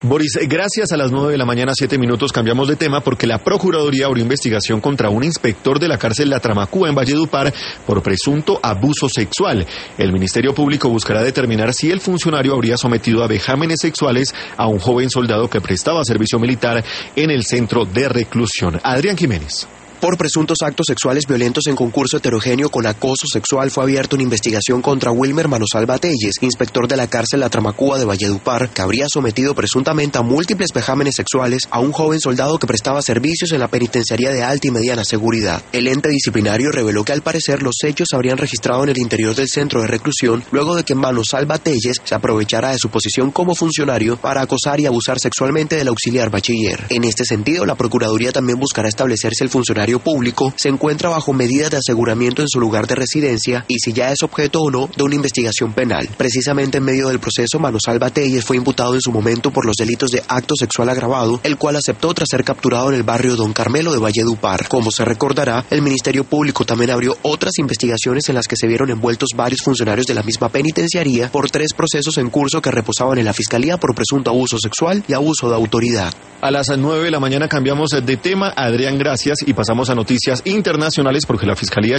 Boris, gracias. A las 9 de la mañana, 7 minutos, cambiamos de tema porque la Procuraduría abrió investigación contra un inspector de la cárcel La Tramacúa en Valledupar por presunto abuso sexual. El Ministerio Público buscará determinar si el funcionario habría sometido a vejámenes sexuales a un joven soldado que prestaba servicio militar en el centro de reclusión. Adrián Jiménez. Por presuntos actos sexuales violentos en concurso heterogéneo con acoso sexual fue abierta una investigación contra Wilmer Manosalva Telles, inspector de la cárcel La Tramacúa de Valledupar, que habría sometido presuntamente a múltiples vejámenes sexuales a un joven soldado que prestaba servicios en la penitenciaría de alta y mediana seguridad. El ente disciplinario reveló que al parecer los hechos se habrían registrado en el interior del centro de reclusión luego de que Manosalva Telles se aprovechara de su posición como funcionario para acosar y abusar sexualmente del auxiliar bachiller. En este sentido, la Procuraduría también buscará establecer si el funcionario público se encuentra bajo medidas de aseguramiento en su lugar de residencia y si ya es objeto o no de una investigación penal. Precisamente en medio del proceso, Manosalva Telles fue imputado en su momento por los delitos de acto sexual agravado, el cual aceptó tras ser capturado en el barrio Don Carmelo de Valledupar. Como se recordará, el Ministerio Público también abrió otras investigaciones en las que se vieron envueltos varios funcionarios de la misma penitenciaría por 3 procesos en curso que reposaban en la Fiscalía por presunto abuso sexual y abuso de autoridad. A las 9 de la mañana cambiamos de tema. Adrián, gracias, y pasamos a noticias internacionales porque la Fiscalía